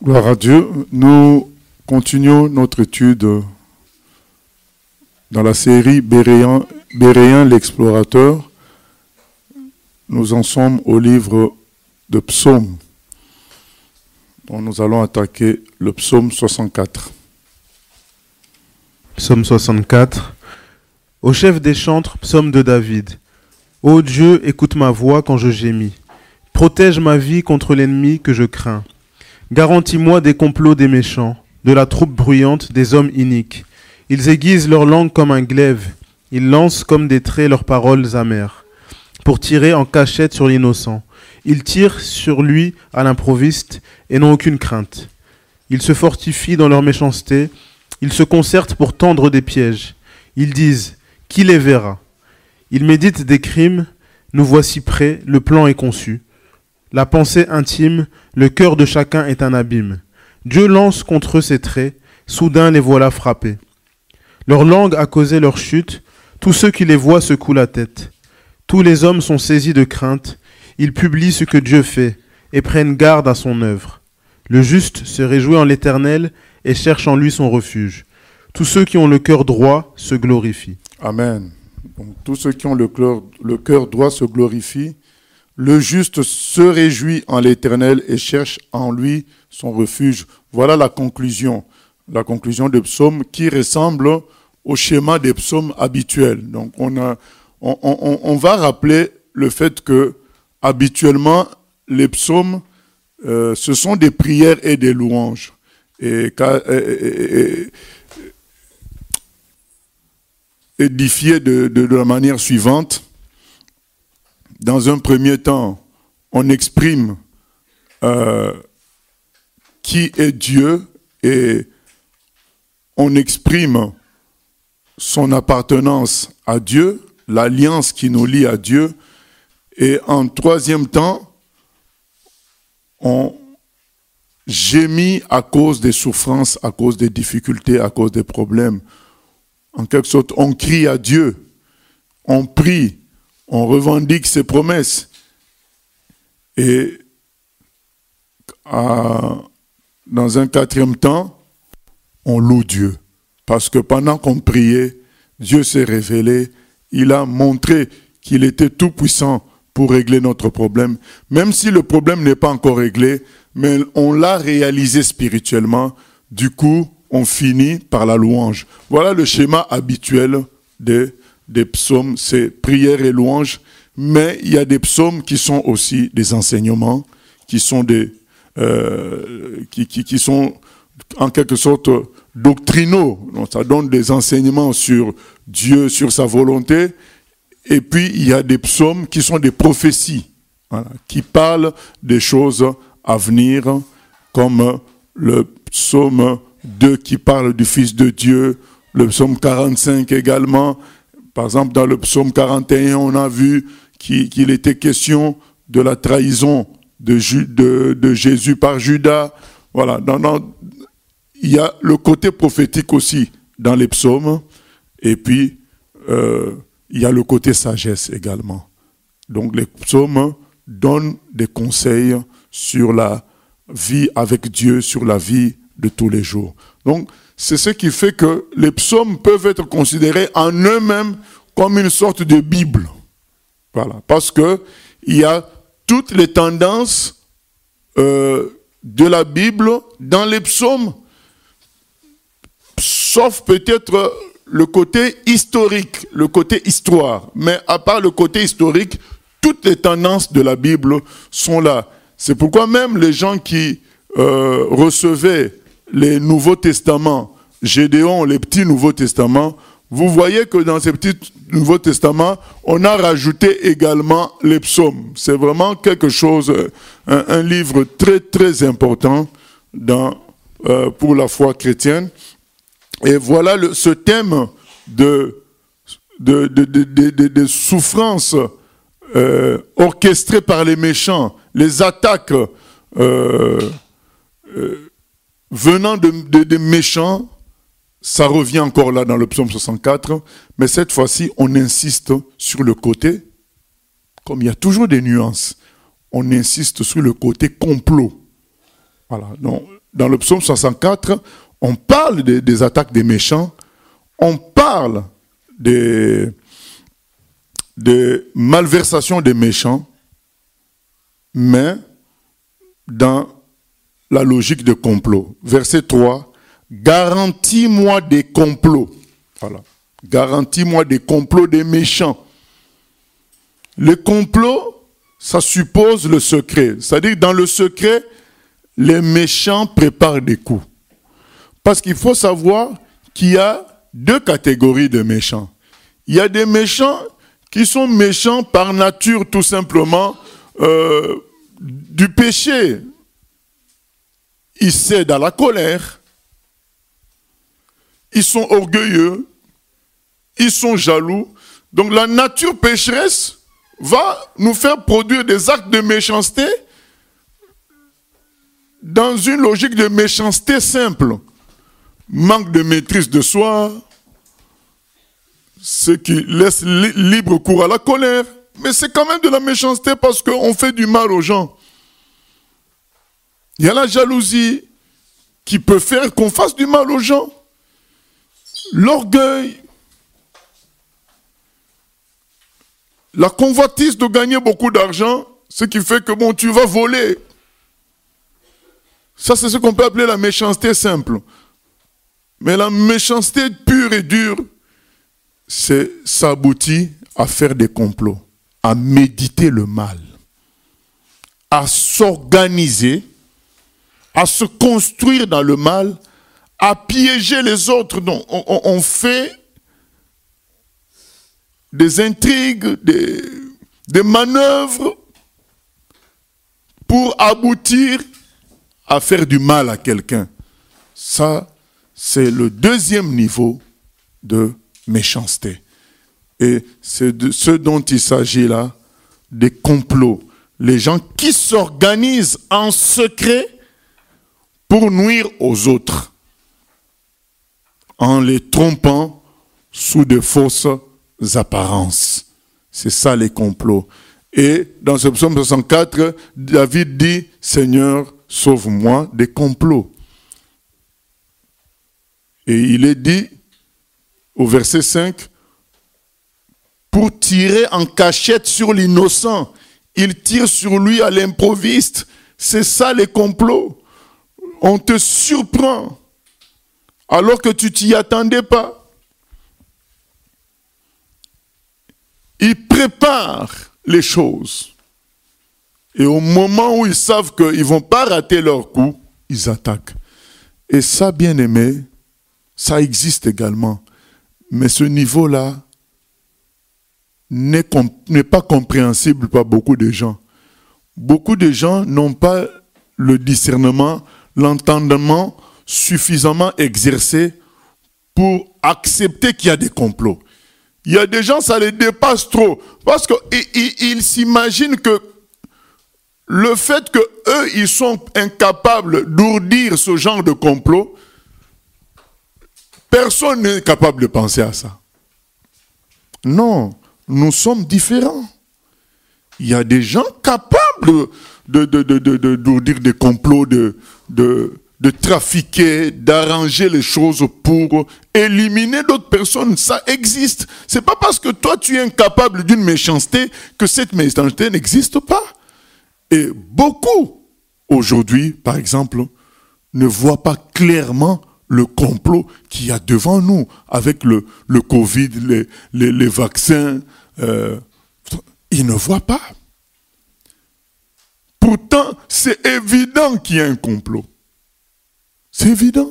Gloire à Dieu. Nous continuons notre étude dans la série Béréen l'explorateur. Nous en sommes au livre de Psaumes. Donc nous allons attaquer le psaume 64. Psaume 64. Au chef des chantres, psaume de David. Ô Dieu, écoute ma voix quand je gémis. Protège ma vie contre l'ennemi que je crains. Garantis-moi des complots des méchants, de la troupe bruyante des hommes iniques. Ils aiguisent leur langue comme un glaive, ils lancent comme des traits leurs paroles amères, pour tirer en cachette sur l'innocent. Ils tirent sur lui à l'improviste et n'ont aucune crainte. Ils se fortifient dans leur méchanceté, ils se concertent pour tendre des pièges. Ils disent « Qui les verra ?» Ils méditent des crimes, nous voici prêts, le plan est conçu. La pensée intime, le cœur de chacun est un abîme. Dieu lance contre eux ses traits, soudain les voilà frappés. Leur langue a causé leur chute, tous ceux qui les voient secouent la tête. Tous les hommes sont saisis de crainte, ils publient ce que Dieu fait et prennent garde à son œuvre. Le juste se réjouit en l'Éternel et cherche en lui son refuge. Tous ceux qui ont le cœur droit se glorifient. Amen. Donc, tous ceux qui ont le cœur droit se glorifient. Le juste se réjouit en l'Éternel et cherche en lui son refuge. Voilà la conclusion des psaumes qui ressemble au schéma des psaumes habituels. Donc on va rappeler le fait que habituellement les psaumes ce sont des prières et des louanges. Édifiés de la manière suivante. Dans un premier temps, on exprime qui est Dieu et on exprime son appartenance à Dieu, l'alliance qui nous lie à Dieu. Et en troisième temps, on gémit à cause des souffrances, à cause des difficultés, à cause des problèmes. En quelque sorte, on crie à Dieu, on prie, on revendique ses promesses. Et dans un quatrième temps, on loue Dieu. Parce que pendant qu'on priait, Dieu s'est révélé. Il a montré qu'il était tout puissant pour régler notre problème. Même si le problème n'est pas encore réglé, mais on l'a réalisé spirituellement. Du coup, on finit par la louange. Voilà le schéma habituel des psaumes, c'est prière et louange, mais il y a des psaumes qui sont aussi des enseignements, qui sont qui sont en quelque sorte doctrinaux. Donc, ça donne des enseignements sur Dieu, sur sa volonté. Et puis il y a des psaumes qui sont des prophéties, voilà, qui parlent des choses à venir, comme le psaume 2 qui parle du Fils de Dieu, le psaume 45 également. Par exemple, dans le psaume 41, on a vu qu'il était question de la trahison de Jésus par Judas. Voilà. Il y a le côté prophétique aussi dans les psaumes. Et puis, il y a le côté sagesse également. Donc, les psaumes donnent des conseils sur la vie avec Dieu, sur la vie de tous les jours. Donc, c'est ce qui fait que les psaumes peuvent être considérés en eux-mêmes comme une sorte de Bible. Voilà. Parce que il y a toutes les tendances de la Bible dans les psaumes, sauf peut-être le côté historique, le côté histoire. Mais à part le côté historique, toutes les tendances de la Bible sont là. C'est pourquoi même les gens qui recevaient les Nouveaux Testaments, Gédéon, les petits Nouveaux Testaments, vous voyez que dans ces petits Nouveaux Testaments, on a rajouté également les psaumes. C'est vraiment quelque chose, un livre très très important pour la foi chrétienne. Et voilà ce thème de souffrances orchestrées par les méchants, les attaques venant de méchants, ça revient encore là dans le psaume 64, mais cette fois-ci, on insiste sur le côté, comme il y a toujours des nuances, on insiste sur le côté complot. Voilà. Donc, dans le psaume 64, on parle des attaques des méchants, on parle des malversations des méchants, mais dans la logique de complot. Verset 3, garantis-moi des complots. Voilà. Garantis-moi des complots des méchants. Le complot, ça suppose le secret. C'est-à-dire, dans le secret, les méchants préparent des coups. Parce qu'il faut savoir qu'il y a deux catégories de méchants. Il y a des méchants qui sont méchants par nature, tout simplement, du péché. Ils cèdent à la colère. Ils sont orgueilleux. Ils sont jaloux. Donc la nature pécheresse va nous faire produire des actes de méchanceté dans une logique de méchanceté simple. Manque de maîtrise de soi, ce qui laisse libre cours à la colère. Mais c'est quand même de la méchanceté parce qu'on fait du mal aux gens. Il y a la jalousie qui peut faire qu'on fasse du mal aux gens. L'orgueil. La convoitise de gagner beaucoup d'argent, ce qui fait que bon, tu vas voler. Ça, c'est ce qu'on peut appeler la méchanceté simple. Mais la méchanceté pure et dure, ça aboutit à faire des complots, à méditer le mal, à s'organiser, à se construire dans le mal, à piéger les autres. Donc, on fait des intrigues, des manœuvres pour aboutir à faire du mal à quelqu'un. Ça, c'est le deuxième niveau de méchanceté. Et c'est de ce dont il s'agit là, des complots. Les gens qui s'organisent en secret pour nuire aux autres, en les trompant sous de fausses apparences. C'est ça les complots. Et dans ce psaume 64, David dit, Seigneur, sauve-moi des complots. Et il est dit, au verset 5, pour tirer en cachette sur l'innocent, il tire sur lui à l'improviste. C'est ça les complots. On te surprend alors que tu t'y attendais pas. Ils préparent les choses. Et au moment où ils savent qu'ils ne vont pas rater leur coup, ils attaquent. Et ça, bien aimé, ça existe également. Mais ce niveau-là n'est pas compréhensible par beaucoup de gens. Beaucoup de gens n'ont pas le discernement, l'entendement suffisamment exercé pour accepter qu'il y a des complots. Il y a des gens, ça les dépasse trop. Parce qu'ils s'imaginent que le fait qu'eux, ils sont incapables d'ourdir ce genre de complot, personne n'est capable de penser à ça. Non, nous sommes différents. Il y a des gens capables d'ourdir des complots, de trafiquer, d'arranger les choses pour éliminer d'autres personnes. Ça existe. C'est pas parce que toi tu es incapable d'une méchanceté que cette méchanceté n'existe pas. Et beaucoup, aujourd'hui, par exemple, ne voient pas clairement le complot qu'il y a devant nous avec le Covid, les vaccins. Ils ne voient pas. Pourtant, c'est évident qu'il y a un complot. C'est évident.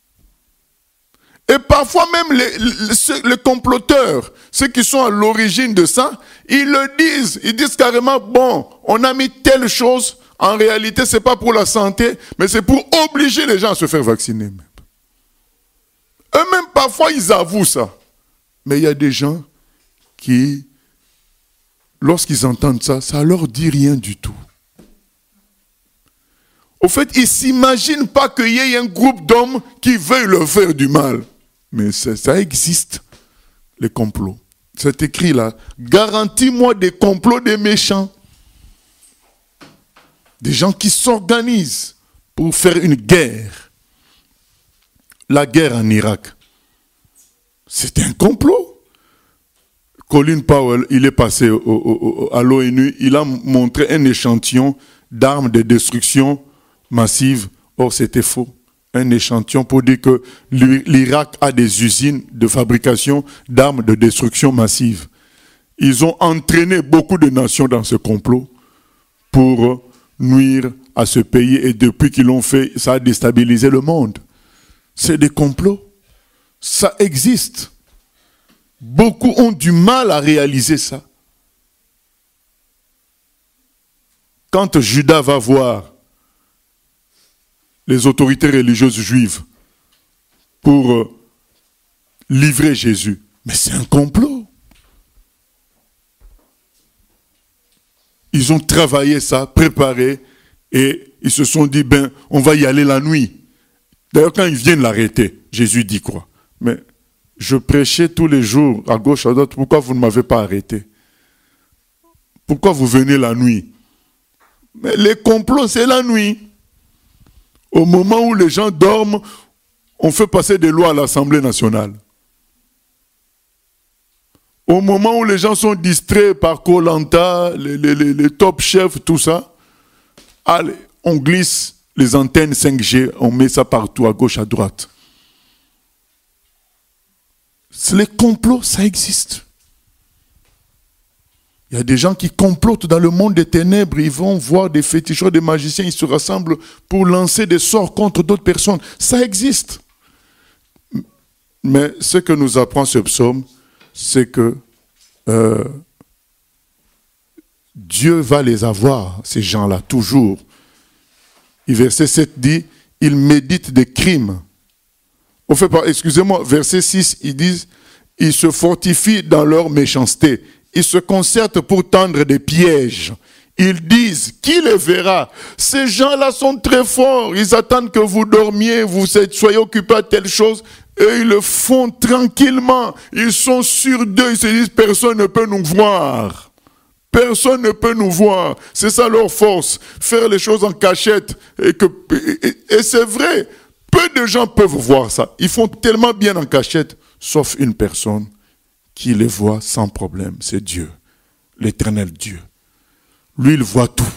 Et parfois même les comploteurs, ceux qui sont à l'origine de ça, ils le disent. Ils disent carrément, bon, on a mis telle chose, en réalité, ce n'est pas pour la santé, mais c'est pour obliger les gens à se faire vacciner. Eux-mêmes, parfois, ils avouent ça. Mais il y a des gens qui, lorsqu'ils entendent ça, ça ne leur dit rien du tout. Au fait, ils ne s'imaginent pas qu'il y ait un groupe d'hommes qui veuillent leur faire du mal. Mais ça existe, les complots. C'est écrit là, garantis-moi des complots des méchants. Des gens qui s'organisent pour faire une guerre. La guerre en Irak. C'était un complot. Colin Powell, il est passé à l'ONU, il a montré un échantillon d'armes de destruction massive. Or, c'était faux. Un échantillon pour dire que l'Irak a des usines de fabrication d'armes de destruction massive. Ils ont entraîné beaucoup de nations dans ce complot pour nuire à ce pays. Et depuis qu'ils l'ont fait, ça a déstabilisé le monde. C'est des complots. Ça existe. Beaucoup ont du mal à réaliser ça. Quand Judas va voir les autorités religieuses juives pour livrer Jésus, mais c'est un complot. Ils ont travaillé ça, préparé, et ils se sont dit, on va y aller la nuit. D'ailleurs, quand ils viennent l'arrêter, Jésus dit quoi? Mais je prêchais tous les jours, à gauche, à droite, pourquoi vous ne m'avez pas arrêté? Pourquoi vous venez la nuit? Mais les complots, c'est la nuit. Au moment où les gens dorment, on fait passer des lois à l'Assemblée nationale. Au moment où les gens sont distraits par Koh-Lanta, les top chefs, tout ça, allez, on glisse les antennes 5G, on met ça partout, à gauche, à droite. Les complots, ça existe. Il y a des gens qui complotent dans le monde des ténèbres, ils vont voir des féticheurs, des magiciens, ils se rassemblent pour lancer des sorts contre d'autres personnes. Ça existe. Mais ce que nous apprend ce psaume, c'est que Dieu va les avoir, ces gens-là, toujours. Et verset 7 dit, ils méditent des crimes. Excusez-moi, verset 6, ils disent, ils se fortifient dans leur méchanceté. Ils se concertent pour tendre des pièges. Ils disent, qui les verra? Ces gens-là sont très forts. Ils attendent que vous dormiez, soyez occupés à telle chose. Et ils le font tranquillement. Ils sont sûrs d'eux. Ils se disent, personne ne peut nous voir. Personne ne peut nous voir. C'est ça leur force. Faire les choses en cachette. Et c'est vrai. Peu de gens peuvent voir ça. Ils font tellement bien en cachette. Sauf une personne qui les voit sans problème. C'est Dieu. L'éternel Dieu. Lui, il voit tout.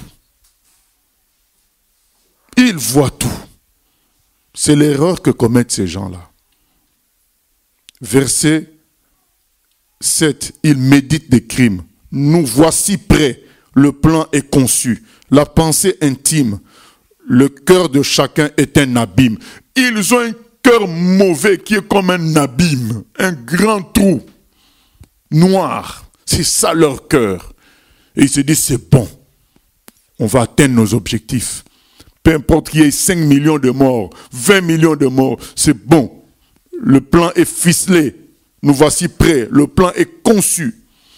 Il voit tout. C'est l'erreur que commettent ces gens-là. Verset 7. Ils méditent des crimes. Nous voici prêts. Le plan est conçu. La pensée intime. Le cœur de chacun est un abîme. Ils ont un cœur mauvais qui est comme un abîme. Un grand trou noir. C'est ça leur cœur. Et ils se disent, c'est bon. On va atteindre nos objectifs. Peu importe qu'il y ait 5 millions de morts, 20 millions de morts, c'est bon. Le plan est ficelé. Nous voici prêts. Le plan est conçu.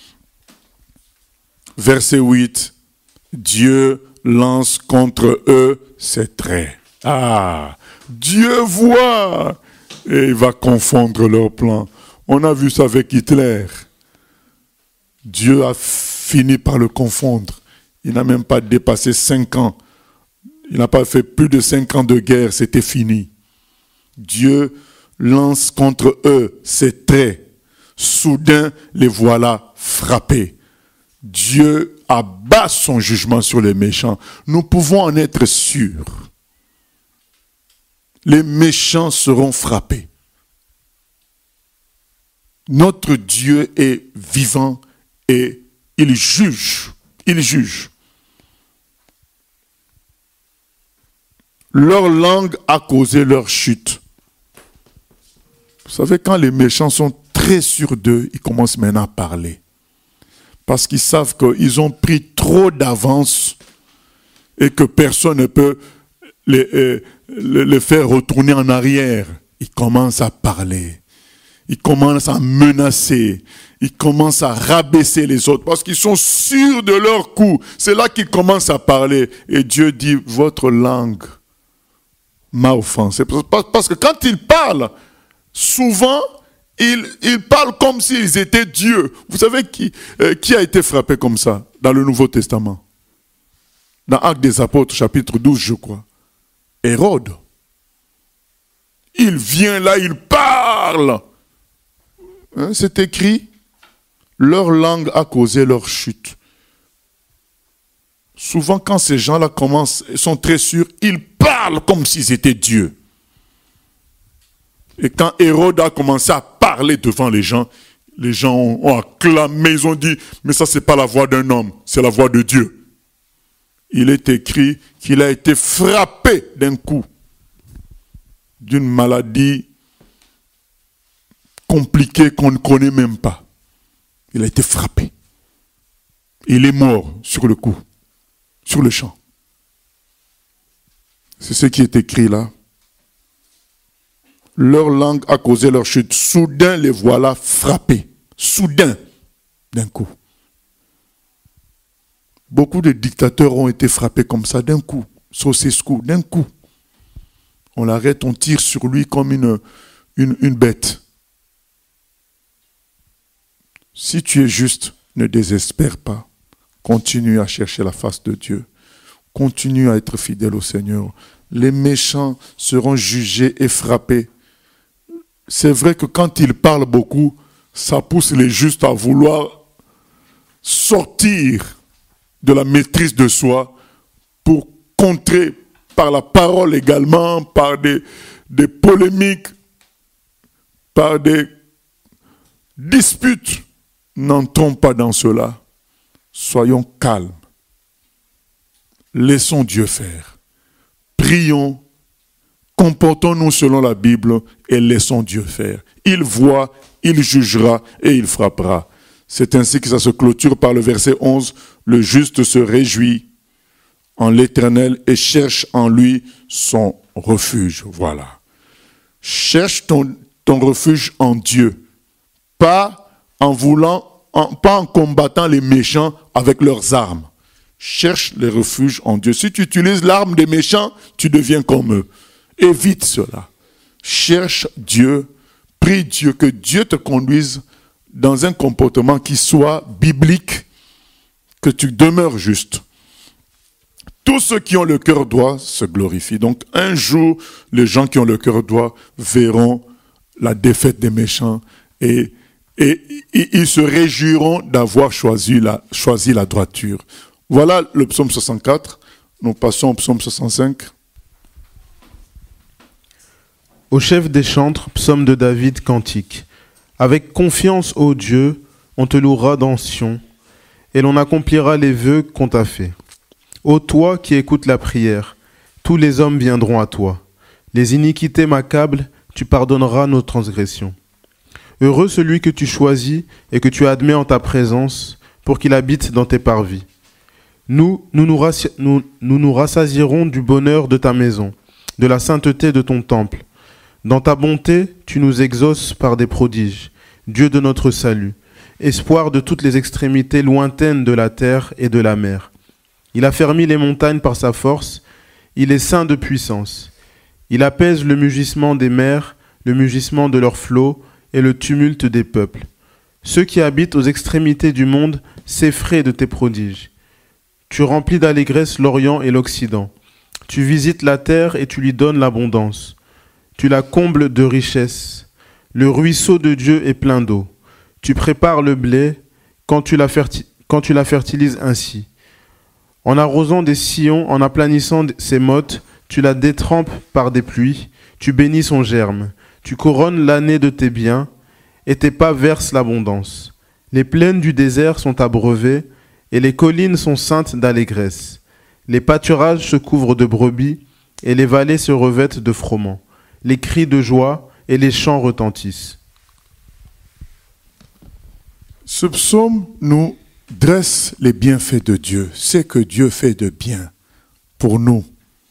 Verset 8. Dieu lance contre eux ses traits. Ah, Dieu voit et il va confondre leurs plans. On a vu ça avec Hitler. Dieu a fini par le confondre. Il n'a même pas dépassé 5 ans. Il n'a pas fait plus de 5 ans de guerre, c'était fini. Dieu lance contre eux ses traits. Soudain, les voilà frappés. Dieu abat son jugement sur les méchants. Nous pouvons en être sûrs. Les méchants seront frappés. Notre Dieu est vivant et il juge. Il juge. Leur langue a causé leur chute. Vous savez, quand les méchants sont très sûrs d'eux, ils commencent maintenant à parler. Parce qu'ils savent qu'ils ont pris trop d'avance et que personne ne peut les faire retourner en arrière. Ils commencent à parler. Ils commencent à menacer. Ils commencent à rabaisser les autres parce qu'ils sont sûrs de leur coup. C'est là qu'ils commencent à parler. Et Dieu dit, votre langue m'a offensé. Parce que quand ils parlent, souvent, ils parlent comme s'ils étaient Dieu. Vous savez qui a été frappé comme ça dans le Nouveau Testament? Dans Actes des Apôtres, chapitre 12, je crois. Hérode. Il vient là, il parle. Hein, c'est écrit, leur langue a causé leur chute. Souvent, quand ces gens-là sont très sûrs, ils parlent comme s'ils étaient Dieu. Et quand Hérode a commencé à parler devant les gens ont acclamé, ils ont dit, mais ça, c'est pas la voix d'un homme, c'est la voix de Dieu. Il est écrit qu'il a été frappé d'un coup, d'une maladie compliquée qu'on ne connaît même pas. Il a été frappé. Il est mort sur le coup, sur le champ. C'est ce qui est écrit là. Leur langue a causé leur chute. Soudain, les voilà frappés. Soudain, d'un coup. Beaucoup de dictateurs ont été frappés comme ça, d'un coup. Ceausescu, d'un coup. On l'arrête, on tire sur lui comme une bête. Si tu es juste, ne désespère pas. Continue à chercher la face de Dieu. Continue à être fidèle au Seigneur. Les méchants seront jugés et frappés. C'est vrai que quand ils parlent beaucoup, ça pousse les justes à vouloir sortir de la maîtrise de soi pour contrer par la parole également, par des polémiques, par des disputes. N'entrons pas dans cela. Soyons calmes. Laissons Dieu faire. Prions. Comportons-nous selon la Bible et laissons Dieu faire. Il voit, il jugera et il frappera. C'est ainsi que ça se clôture par le verset 11. Le juste se réjouit en l'Éternel et cherche en lui son refuge. Voilà. Cherche ton refuge en Dieu. Pas en combattant les méchants avec leurs armes. Cherche les refuges en Dieu. Si tu utilises l'arme des méchants, tu deviens comme eux. Évite cela. Cherche Dieu. Prie Dieu, que Dieu te conduise dans un comportement qui soit biblique, que tu demeures juste. Tous ceux qui ont le cœur droit se glorifient. Donc un jour, les gens qui ont le cœur droit verront la défaite des méchants et ils se réjouiront d'avoir choisi la droiture. Voilà le psaume 64. Nous passons au psaume 65. Au chef des chantres, psaume de David, cantique. Avec confiance, ô Dieu, on te louera dans Sion, et l'on accomplira les vœux qu'on t'a faits. Ô toi qui écoutes la prière, tous les hommes viendront à toi. Les iniquités m'accablent, tu pardonneras nos transgressions. Heureux celui que tu choisis et que tu admets en ta présence, pour qu'il habite dans tes parvis. Nous nous rassasierons du bonheur de ta maison, de la sainteté de ton temple. Dans ta bonté, tu nous exauces par des prodiges, Dieu de notre salut, espoir de toutes les extrémités lointaines de la terre et de la mer. Il a fermi les montagnes par sa force, il est saint de puissance. Il apaise le mugissement des mers, le mugissement de leurs flots et le tumulte des peuples. Ceux qui habitent aux extrémités du monde s'effraient de tes prodiges. Tu remplis d'allégresse l'Orient et l'Occident. Tu visites la terre et tu lui donnes l'abondance. Tu la combles de richesses. Le ruisseau de Dieu est plein d'eau. Tu prépares le blé quand tu la fertilises ainsi. En arrosant des sillons, en aplanissant ses mottes, tu la détrempes par des pluies. Tu bénis son germe. Tu couronnes l'année de tes biens et tes pas versent l'abondance. Les plaines du désert sont abreuvées et les collines sont ceintes d'allégresse. Les pâturages se couvrent de brebis et les vallées se revêtent de froment. Les cris de joie et les chants retentissent. Ce psaume nous dresse les bienfaits de Dieu, ce que Dieu fait de bien pour nous.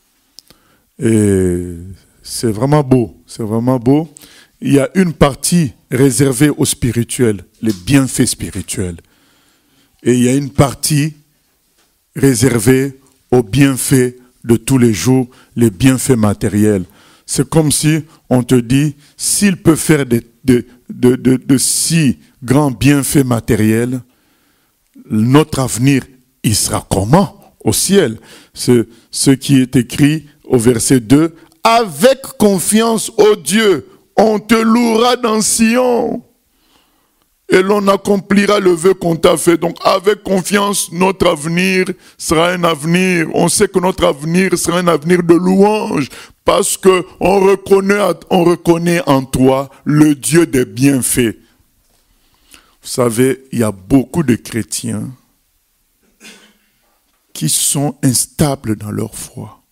Et c'est vraiment beau, c'est vraiment beau. Il y a une partie réservée aux spirituels, les bienfaits spirituels. Et il y a une partie réservée aux bienfaits de tous les jours, les bienfaits matériels. C'est comme si on te dit, s'il peut faire de si grands bienfaits matériels, notre avenir, il sera comment? Au ciel. Ce qui est écrit au verset 2, « Avec confiance, ô Dieu, on te louera dans Sion. » Et l'on accomplira le vœu qu'on t'a fait. Donc avec confiance, notre avenir sera un avenir. On sait que notre avenir sera un avenir de louange. Parce qu'on reconnaît en toi le Dieu des bienfaits. Vous savez, il y a beaucoup de chrétiens qui sont instables dans leur foi.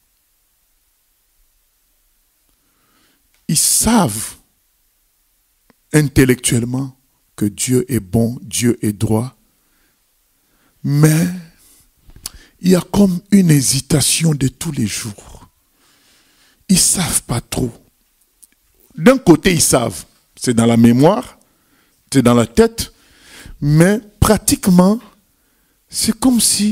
Ils savent intellectuellement que Dieu est bon, Dieu est droit, mais il y a comme une hésitation de tous les jours. Ils ne savent pas trop. D'un côté, ils savent, c'est dans la mémoire, c'est dans la tête, mais pratiquement, c'est comme si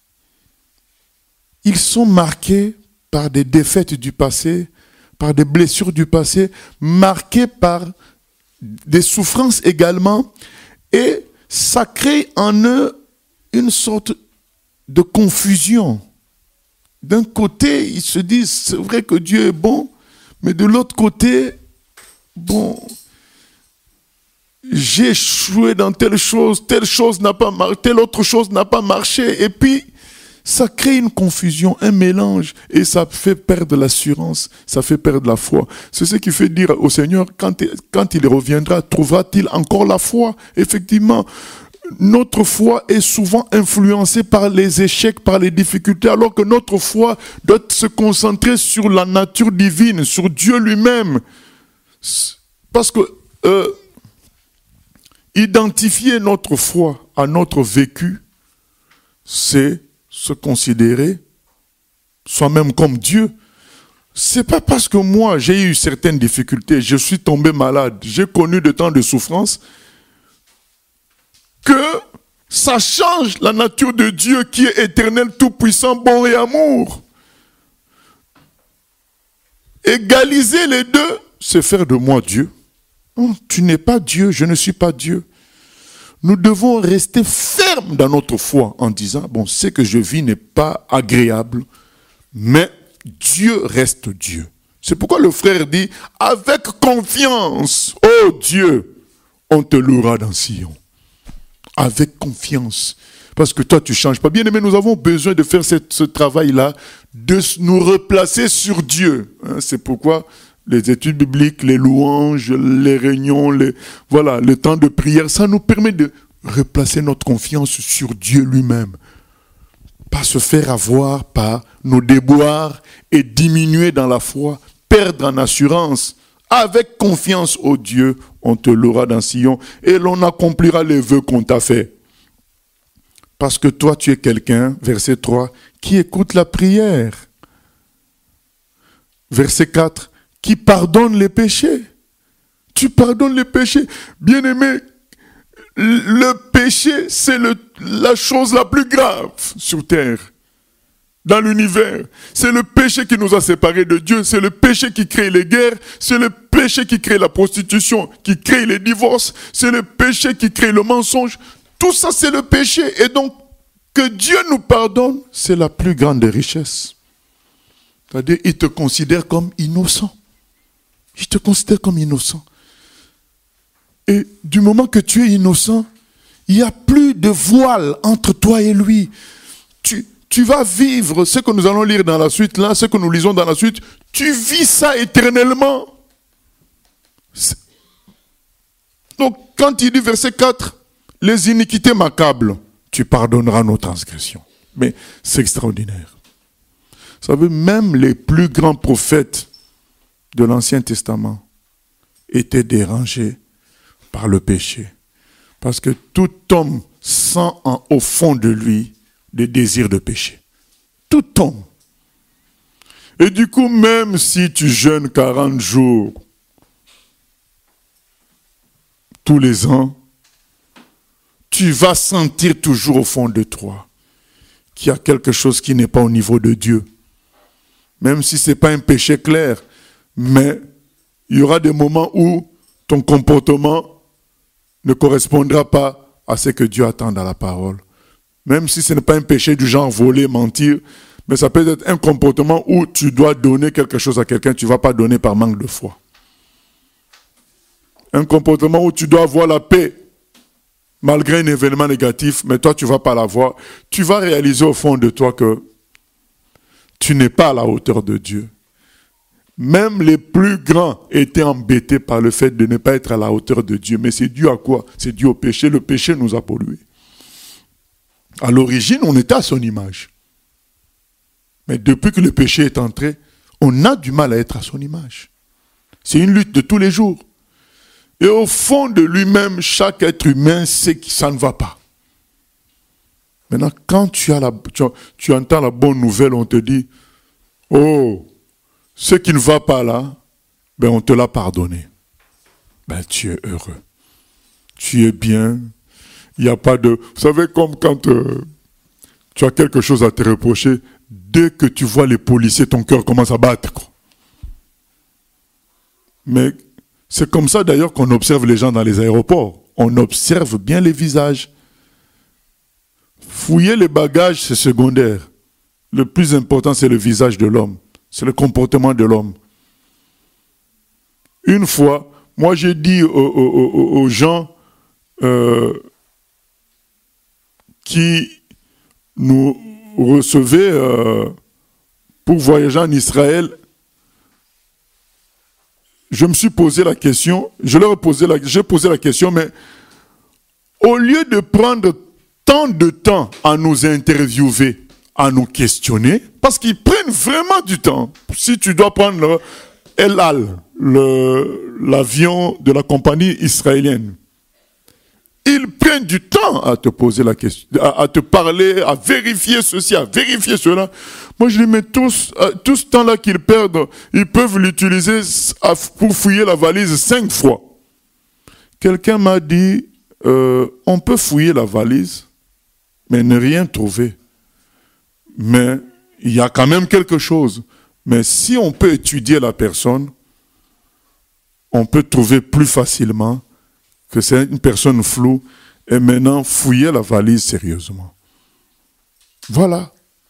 ils sont marqués par des défaites du passé, par des blessures du passé, marqués par des souffrances également, et ça crée en eux une sorte de confusion. D'un côté, ils se disent, c'est vrai que Dieu est bon, mais de l'autre côté, bon, j'ai échoué dans telle chose n'a pas marché, telle autre chose n'a pas marché, et puis ça crée une confusion, un mélange, et ça fait perdre l'assurance, ça fait perdre la foi. C'est ce qui fait dire au Seigneur, quand il reviendra, trouvera-t-il encore la foi? Effectivement, notre foi est souvent influencée par les échecs, par les difficultés, alors que notre foi doit se concentrer sur la nature divine, sur Dieu lui-même. Parce que identifier notre foi à notre vécu, c'est se considérer soi-même comme Dieu. C'est pas parce que moi j'ai eu certaines difficultés, je suis tombé malade, j'ai connu de temps de souffrance, que ça change la nature de Dieu qui est éternel, tout-puissant, bon et amour. Égaliser les deux, c'est faire de moi Dieu. Non, tu n'es pas Dieu, je ne suis pas Dieu. Nous devons rester fermes dans notre foi en disant, bon, ce que je vis n'est pas agréable, mais Dieu reste Dieu. C'est pourquoi le frère dit, avec confiance, ô Dieu, on te louera dans Sion. Avec confiance. Parce que toi, tu ne changes pas. Bien aimé, nous avons besoin de faire ce travail-là, de nous replacer sur Dieu. C'est pourquoi les études bibliques, les louanges, les réunions, le temps de prière, ça nous permet de replacer notre confiance sur Dieu lui-même. Pas se faire avoir par nos déboires et diminuer dans la foi, perdre en assurance. Avec confiance au Dieu, on te louera dans Sion et l'on accomplira les vœux qu'on t'a fait. Parce que toi, tu es quelqu'un, verset 3, qui écoute la prière. Verset 4, qui pardonne les péchés. Tu pardonnes les péchés. Bien-aimé, le péché, c'est la chose la plus grave sur terre, dans l'univers. C'est le péché qui nous a séparés de Dieu. C'est le péché qui crée les guerres. C'est le péché qui crée la prostitution, qui crée les divorces. C'est le péché qui crée le mensonge. Tout ça, c'est le péché. Et donc, que Dieu nous pardonne, c'est la plus grande des richesses. C'est-à-dire, il te considère comme innocent. Il te considère comme innocent. Et du moment que tu es innocent, il n'y a plus de voile entre toi et lui. Tu vas vivre ce que nous allons lire dans la suite, là, ce que nous lisons dans la suite, tu vis ça éternellement. Donc, quand il dit verset 4, les iniquités m'accablent, tu pardonneras nos transgressions. Mais c'est extraordinaire. Vous savez, même les plus grands prophètes de l'Ancien Testament étaient dérangés par le péché. Parce que tout homme sent au fond de lui des désirs de péché. Tout homme. Et du coup, même si tu jeûnes 40 jours tous les ans, tu vas sentir toujours au fond de toi qu'il y a quelque chose qui n'est pas au niveau de Dieu. Même si ce n'est pas un péché clair, mais il y aura des moments où ton comportement ne correspondra pas à ce que Dieu attend dans la parole. Même si ce n'est pas un péché du genre voler, mentir, Mais ça peut être un comportement où tu dois donner quelque chose à quelqu'un, tu ne vas pas donner par manque de foi. Un comportement où tu dois avoir la paix, malgré un événement négatif, mais toi tu ne vas pas l'avoir. Tu vas réaliser au fond de toi que tu n'es pas à la hauteur de Dieu. Même les plus grands étaient embêtés par le fait de ne pas être à la hauteur de Dieu. Mais c'est dû à quoi? C'est dû au péché. Le péché nous a pollués. À l'origine, on était à son image. Mais depuis que le péché est entré, on a du mal à être à son image. C'est une lutte de tous les jours. Et au fond de lui-même, chaque être humain sait que ça ne va pas. Maintenant, quand tu entends la bonne nouvelle, on te dit, oh, ce qui ne va pas là, ben on te l'a pardonné. Ben tu es heureux. Tu es bien. Il n'y a pas de... Vous savez, comme quand tu as quelque chose à te reprocher, dès que tu vois les policiers, ton cœur commence à battre, quoi. Mais c'est comme ça d'ailleurs qu'on observe les gens dans les aéroports. On observe bien les visages. Fouiller les bagages, c'est secondaire. Le plus important, c'est le visage de l'homme. C'est le comportement de l'homme. Une fois, moi j'ai dit aux gens qui nous recevaient pour voyager en Israël, je me suis posé la question, j'ai posé la question, mais au lieu de prendre tant de temps à nous interviewer, à nous questionner, parce qu'ils prennent vraiment du temps. Si tu dois prendre El Al, l'avion de la compagnie israélienne, ils prennent du temps à te poser la question, à te parler, à vérifier ceci, à vérifier cela. Moi, je dis, mais tout ce temps-là qu'ils perdent, ils peuvent l'utiliser pour fouiller la valise 5 fois. Quelqu'un m'a dit, on peut fouiller la valise, mais ne rien trouver. Mais il y a quand même quelque chose. Mais si on peut étudier la personne, on peut trouver plus facilement que c'est une personne floue et maintenant fouiller la valise sérieusement. Voilà.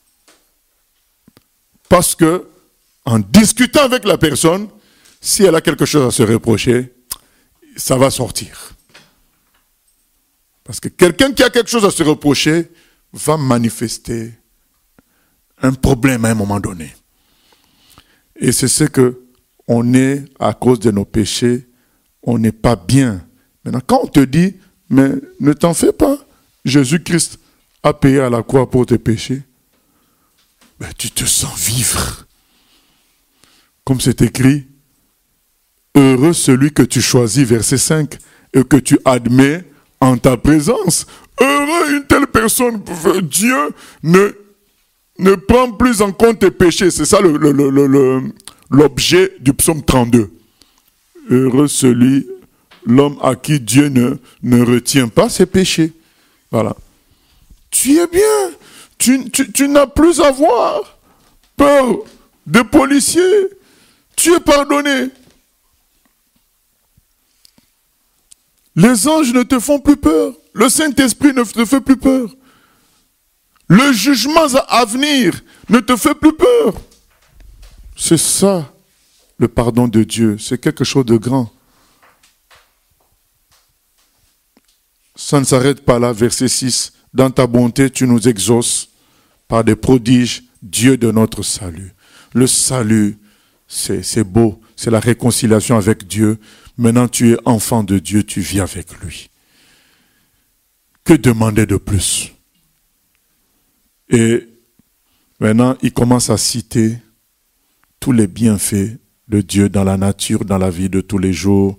Parce que, en discutant avec la personne, si elle a quelque chose à se reprocher, ça va sortir. Parce que quelqu'un qui a quelque chose à se reprocher va manifester un problème à un moment donné. Et c'est ce que on est, à cause de nos péchés, on n'est pas bien. Maintenant, quand on te dit, mais ne t'en fais pas, Jésus-Christ a payé à la croix pour tes péchés, ben, tu te sens vivre. Comme c'est écrit, heureux celui que tu choisis, verset 5, et que tu admets en ta présence. Heureux une telle personne, Dieu ne prend plus en compte tes péchés. C'est ça l'objet du psaume 32. Heureux l'homme à qui Dieu ne retient pas ses péchés. Voilà. Tu es bien. Tu n'as plus à avoir peur des policiers. Tu es pardonné. Les anges ne te font plus peur. Le Saint-Esprit ne te fait plus peur. Le jugement à venir ne te fait plus peur. C'est ça, le pardon de Dieu. C'est quelque chose de grand. Ça ne s'arrête pas là, verset 6. Dans ta bonté, tu nous exauces par des prodiges, Dieu de notre salut. Le salut, c'est beau. C'est la réconciliation avec Dieu. Maintenant, tu es enfant de Dieu, tu vis avec lui. Que demander de plus? Et maintenant, il commence à citer tous les bienfaits de Dieu dans la nature, dans la vie de tous les jours.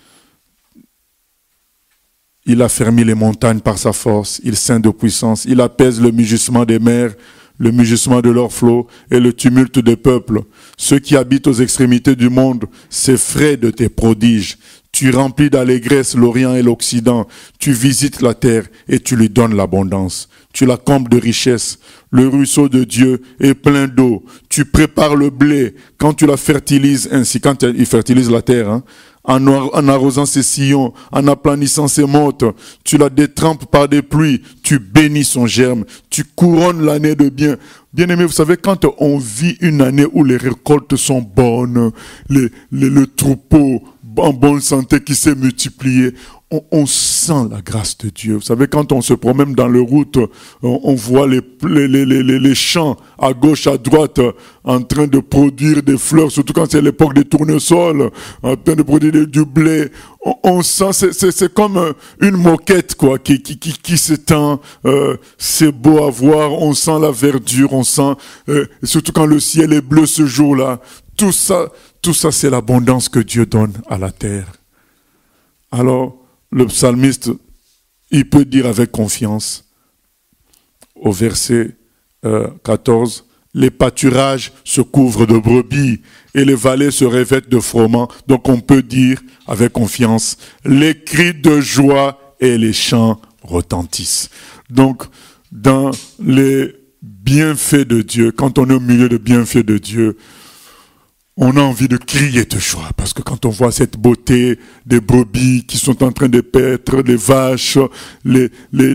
Il a fermé les montagnes par sa force, il ceint de puissance, il apaise le mugissement des mers, le mugissement de leurs flots et le tumulte des peuples. Ceux qui habitent aux extrémités du monde s'effraient de tes prodiges. Tu remplis d'allégresse l'Orient et l'Occident. Tu visites la terre et tu lui donnes l'abondance. Tu la combles de richesses. Le ruisseau de Dieu est plein d'eau. Tu prépares le blé quand tu la fertilises ainsi, quand il fertilise la terre, en arrosant ses sillons, en aplanissant ses montes. Tu la détrempes par des pluies. Tu bénis son germe. Tu couronnes l'année de bien. Bien aimé, vous savez, quand on vit une année où les récoltes sont bonnes, le troupeau en bonne santé qui s'est multiplié, on sent la grâce de Dieu. Vous savez, quand on se promène dans les routes, on voit les champs à gauche, à droite, en train de produire des fleurs, surtout quand c'est l'époque des tournesols, en train de produire du blé. On sent, c'est comme une moquette, quoi, qui s'étend. C'est beau à voir, on sent la verdure, on sent, surtout quand le ciel est bleu ce jour-là. Tout ça, c'est l'abondance que Dieu donne à la terre. Alors, le psalmiste, il peut dire avec confiance, au verset 14, « Les pâturages se couvrent de brebis et les vallées se revêtent de froment. » Donc on peut dire avec confiance, « Les cris de joie et les chants retentissent. » Donc, dans les bienfaits de Dieu, quand on est au milieu de bienfaits de Dieu, on a envie de crier de joie, parce que quand on voit cette beauté des brebis qui sont en train de paître, les vaches, le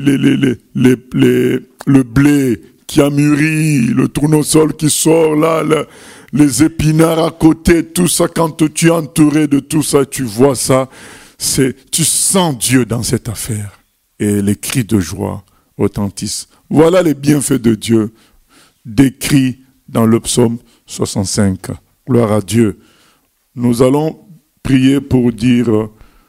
blé qui a mûri, le tournesol qui sort là, les épinards à côté, tout ça, quand tu es entouré de tout ça, tu vois ça, tu sens Dieu dans cette affaire. Et les cris de joie retentissent. Voilà les bienfaits de Dieu, décrits dans le psaume 65. Gloire à Dieu. Nous allons prier pour dire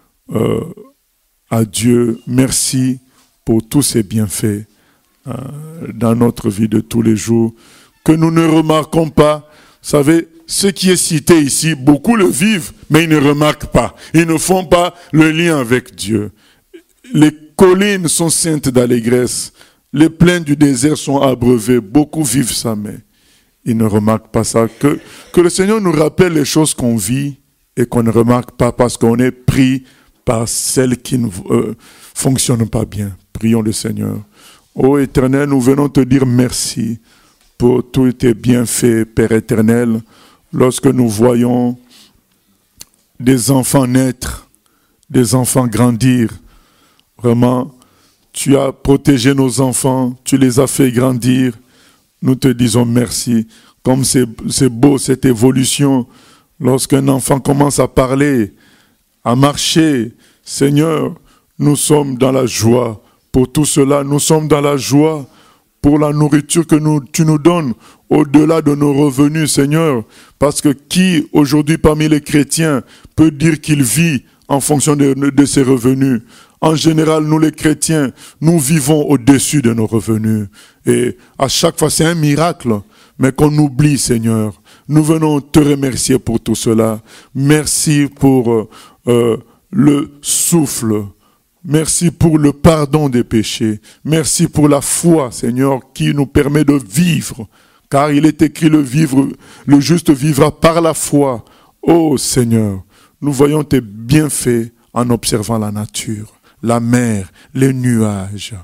à Dieu merci pour tous ces bienfaits dans notre vie de tous les jours que nous ne remarquons pas. Vous savez, ce qui est cité ici, beaucoup le vivent, mais ils ne remarquent pas. Ils ne font pas le lien avec Dieu. Les collines sont saintes d'allégresse. Les plaines du désert sont abreuvées. Beaucoup vivent ça, mais ils ne remarquent pas ça. Que le Seigneur nous rappelle les choses qu'on vit et qu'on ne remarque pas parce qu'on est pris par celles qui ne fonctionnent pas bien. Prions le Seigneur. Ô Éternel, nous venons te dire merci pour tous tes bienfaits, Père éternel, lorsque nous voyons des enfants naître, des enfants grandir. Vraiment, tu as protégé nos enfants, tu les as fait grandir. Nous te disons merci. Comme c'est beau cette évolution, lorsqu'un enfant commence à parler, à marcher, Seigneur, nous sommes dans la joie. Pour tout cela, nous sommes dans la joie pour la nourriture que tu nous donnes au-delà de nos revenus, Seigneur. Parce que qui, aujourd'hui, parmi les chrétiens, peut dire qu'il vit en fonction de ses revenus? En général, nous les chrétiens, nous vivons au-dessus de nos revenus. Et à chaque fois, c'est un miracle, mais qu'on oublie, Seigneur. Nous venons te remercier pour tout cela. Merci pour le souffle. Merci pour le pardon des péchés. Merci pour la foi, Seigneur, qui nous permet de vivre. Car il est écrit, le juste vivra par la foi. Oh Seigneur, nous voyons tes bienfaits en observant la nature, la mer, les nuages,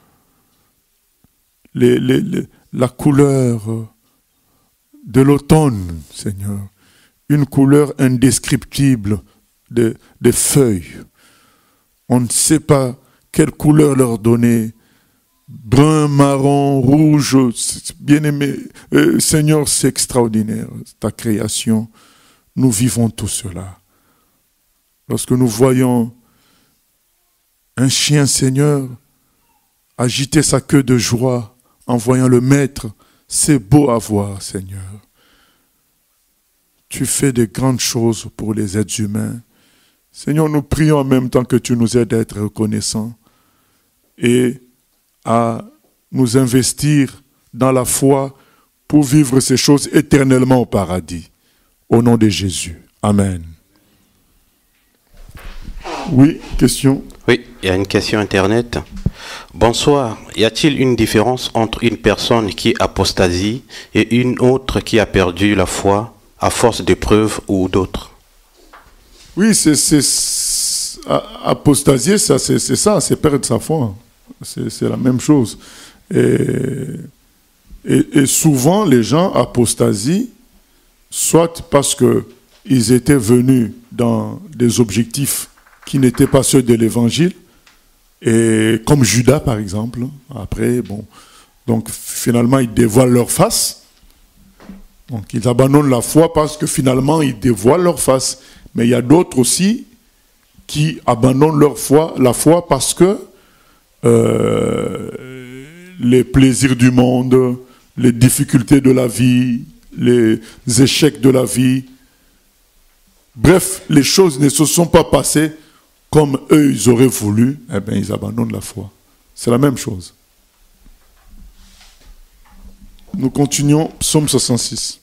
la couleur de l'automne, Seigneur. Une couleur indescriptible des feuilles. On ne sait pas quelle couleur leur donner. Brun, marron, rouge, bien-aimé. Seigneur, c'est extraordinaire, ta création. Nous vivons tout cela. Lorsque nous voyons un chien, Seigneur, agiter sa queue de joie en voyant le maître, c'est beau à voir, Seigneur. Tu fais de grandes choses pour les êtres humains. Seigneur, nous prions en même temps que tu nous aides à être reconnaissants et à nous investir dans la foi pour vivre ces choses éternellement au paradis. Au nom de Jésus. Amen. Oui, question? Oui, il y a une question Internet. Bonsoir. Y a-t-il une différence entre une personne qui apostasie et une autre qui a perdu la foi à force d'épreuves ou d'autres? Oui, apostasier, c'est ça, c'est perdre sa foi. C'est la même chose. Et souvent, les gens apostasient, soit parce qu'ils étaient venus dans des objectifs qui n'étaient pas ceux de l'évangile, et comme Judas, par exemple. Après, bon, Donc finalement, ils dévoilent leur face. Donc ils abandonnent la foi parce que finalement, ils dévoilent leur face. Mais il y a d'autres aussi qui abandonnent la foi parce que les plaisirs du monde, les difficultés de la vie, les échecs de la vie, bref, les choses ne se sont pas passées comme eux, ils auraient voulu, eh bien, ils abandonnent la foi. C'est la même chose. Nous continuons, psaume 66.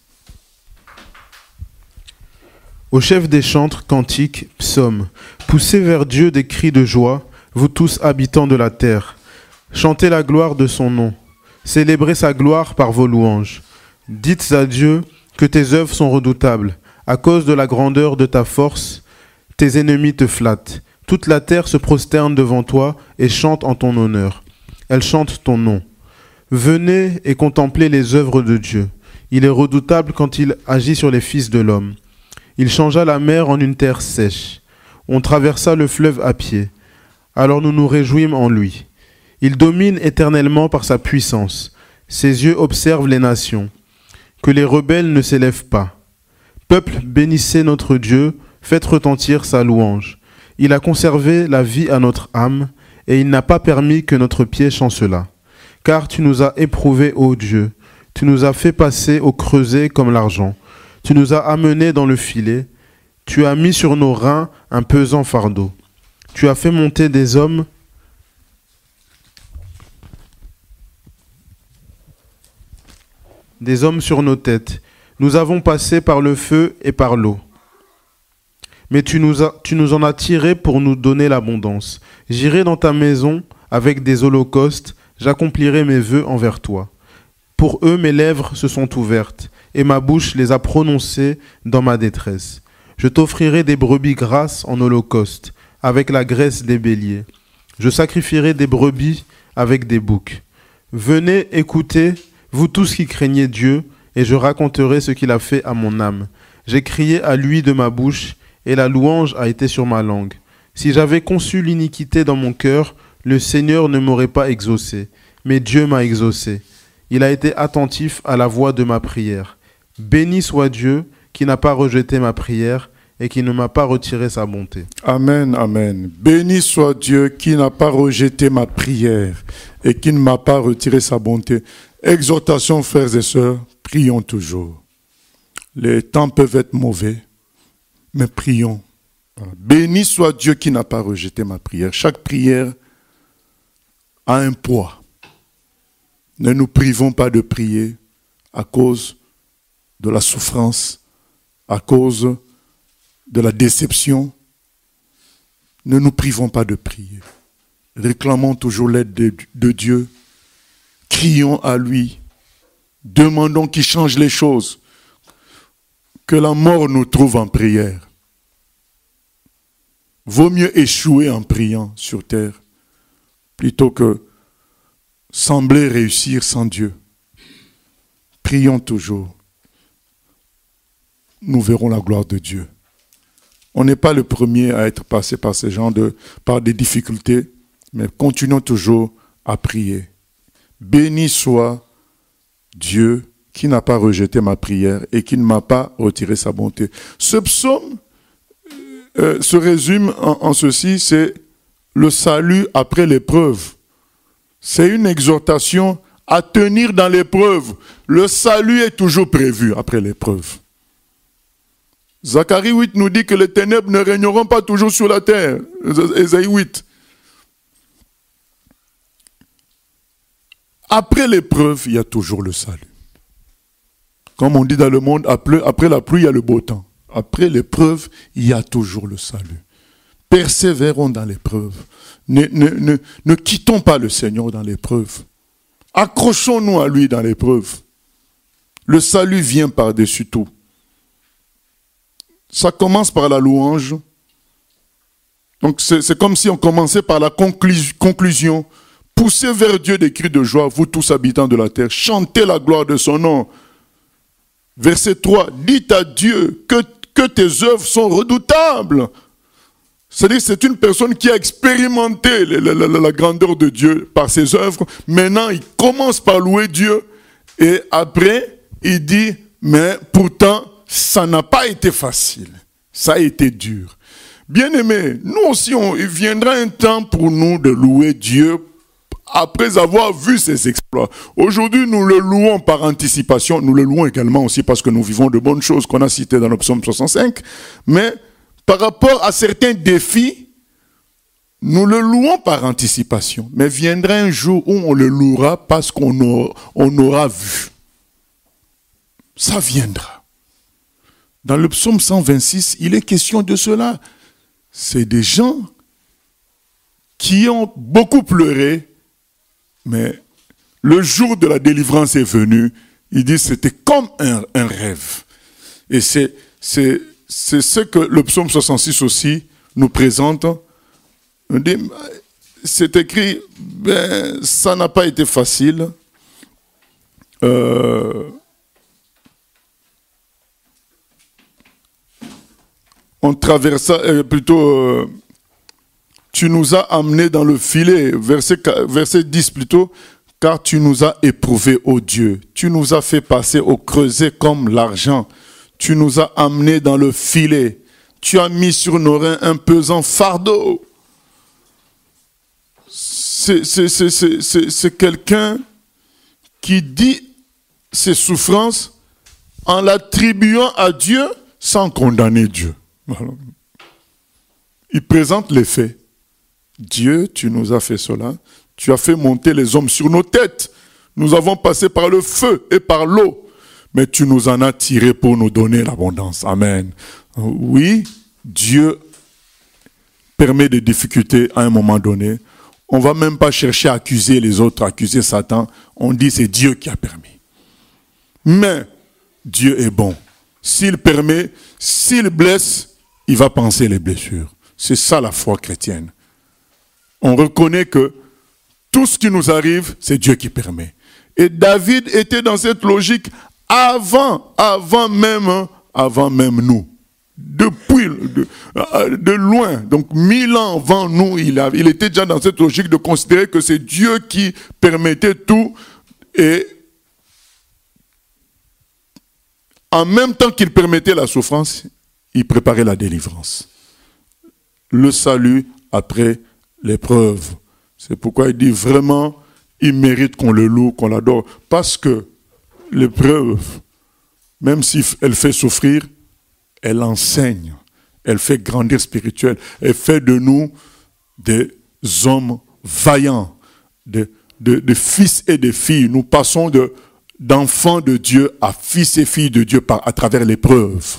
Au chef des chantres, cantiques, psaumes, poussez vers Dieu des cris de joie, vous tous habitants de la terre. Chantez la gloire de son nom. Célébrez sa gloire par vos louanges. Dites à Dieu que tes œuvres sont redoutables. À cause de la grandeur de ta force, tes ennemis te flattent. Toute la terre se prosterne devant toi et chante en ton honneur. Elle chante ton nom. Venez et contemplez les œuvres de Dieu. Il est redoutable quand il agit sur les fils de l'homme. Il changea la mer en une terre sèche. On traversa le fleuve à pied. Alors nous nous réjouîmes en lui. Il domine éternellement par sa puissance. Ses yeux observent les nations. Que les rebelles ne s'élèvent pas. Peuple, bénissez notre Dieu, faites retentir sa louange. Il a conservé la vie à notre âme, et il n'a pas permis que notre pied chancelât. Car tu nous as éprouvés, ô Dieu, tu nous as fait passer au creuset comme l'argent. Tu nous as amenés dans le filet, tu as mis sur nos reins un pesant fardeau. Tu as fait monter des hommes sur nos têtes. Nous avons passé par le feu et par l'eau. Mais tu nous en as tirés pour nous donner l'abondance. J'irai dans ta maison avec des holocaustes, j'accomplirai mes vœux envers toi. Pour eux, mes lèvres se sont ouvertes, et ma bouche les a prononcées dans ma détresse. Je t'offrirai des brebis grasses en holocauste, avec la graisse des béliers. Je sacrifierai des brebis avec des boucs. Venez écouter, vous tous qui craignez Dieu, et je raconterai ce qu'il a fait à mon âme. J'ai crié à lui de ma bouche, et la louange a été sur ma langue. Si j'avais conçu l'iniquité dans mon cœur, le Seigneur ne m'aurait pas exaucé, mais Dieu m'a exaucé. Il a été attentif à la voix de ma prière. Béni soit Dieu qui n'a pas rejeté ma prière et qui ne m'a pas retiré sa bonté. Amen, amen. Béni soit Dieu qui n'a pas rejeté ma prière et qui ne m'a pas retiré sa bonté. Exhortation, frères et sœurs, prions toujours. Les temps peuvent être mauvais, mais prions. Voilà. Béni soit Dieu qui n'a pas rejeté ma prière. Chaque prière a un poids. Ne nous privons pas de prier à cause de la souffrance, à cause de la déception. Ne nous privons pas de prier. Réclamons toujours l'aide de Dieu. Crions à lui. Demandons qu'il change les choses. Que la mort nous trouve en prière. Vaut mieux échouer en priant sur terre plutôt que sembler réussir sans Dieu. Prions toujours. Nous verrons la gloire de Dieu. On n'est pas le premier à être passé par ces genres par des difficultés, mais continuons toujours à prier. Béni soit Dieu qui n'a pas rejeté ma prière et qui ne m'a pas retiré sa bonté. Ce psaume se résume en ceci, c'est le salut après l'épreuve. C'est une exhortation à tenir dans l'épreuve. Le salut est toujours prévu après l'épreuve. Zacharie 8 nous dit que les ténèbres ne régneront pas toujours sur la terre. Ésaïe 8. Après l'épreuve, il y a toujours le salut. Comme on dit dans le monde, après la pluie, il y a le beau temps. Après l'épreuve, il y a toujours le salut. Persévérons dans l'épreuve. Ne quittons pas le Seigneur dans l'épreuve. Accrochons-nous à lui dans l'épreuve. Le salut vient par-dessus tout. Ça commence par la louange. Donc c'est comme si on commençait par la conclusion. Poussez vers Dieu des cris de joie, vous tous habitants de la terre. Chantez la gloire de son nom. Verset 3. Dites à Dieu que tes œuvres sont redoutables. C'est-à-dire que c'est une personne qui a expérimenté la grandeur de Dieu par ses œuvres. Maintenant, il commence par louer Dieu. Et après, il dit, mais pourtant, ça n'a pas été facile. Ça a été dur. Bien-aimés, nous aussi, il viendra un temps pour nous de louer Dieu après avoir vu ses exploits. Aujourd'hui, nous le louons par anticipation. Nous le louons également aussi parce que nous vivons de bonnes choses qu'on a citées dans le psaume 65. Mais par rapport à certains défis, nous le louons par anticipation. Mais viendra un jour où on le louera parce qu'on aura vu. Ça viendra. Dans le psaume 126, il est question de cela. C'est des gens qui ont beaucoup pleuré, mais le jour de la délivrance est venu. Il dit c'était comme un rêve. Et c'est ce que le psaume 66 aussi nous présente. C'est écrit, ça n'a pas été facile. On traversa, tu nous as amenés dans le filet, verset 10 plutôt, car tu nous as éprouvés, ô Dieu. Tu nous as fait passer au creuset comme l'argent. Tu nous as amenés dans le filet. Tu as mis sur nos reins un pesant fardeau. C'est quelqu'un qui dit ses souffrances en l'attribuant à Dieu sans condamner Dieu. Voilà. Il présente les faits. Dieu, tu nous as fait cela. Tu as fait monter les hommes sur nos têtes. Nous avons passé par le feu et par l'eau. Mais tu nous en as tirés pour nous donner l'abondance. Amen. Oui, Dieu permet des difficultés à un moment donné. On ne va même pas chercher à accuser les autres, accuser Satan. On dit c'est Dieu qui a permis. Mais Dieu est bon. S'il permet, s'il blesse, il va penser les blessures. C'est ça la foi chrétienne. On reconnaît que tout ce qui nous arrive, c'est Dieu qui permet. Et David était dans cette logique avant même nous. Depuis, de loin, donc 1000 ans avant nous, il était déjà dans cette logique de considérer que c'est Dieu qui permettait tout et en même temps qu'il permettait la souffrance, il préparait la délivrance. Le salut après l'épreuve. C'est pourquoi il dit vraiment, il mérite qu'on le loue, qu'on l'adore. Parce que l'épreuve, même si elle fait souffrir, elle enseigne, elle fait grandir spirituel, elle fait de nous des hommes vaillants, de fils et de filles. Nous passons d'enfants de Dieu à fils et filles de Dieu à travers l'épreuve.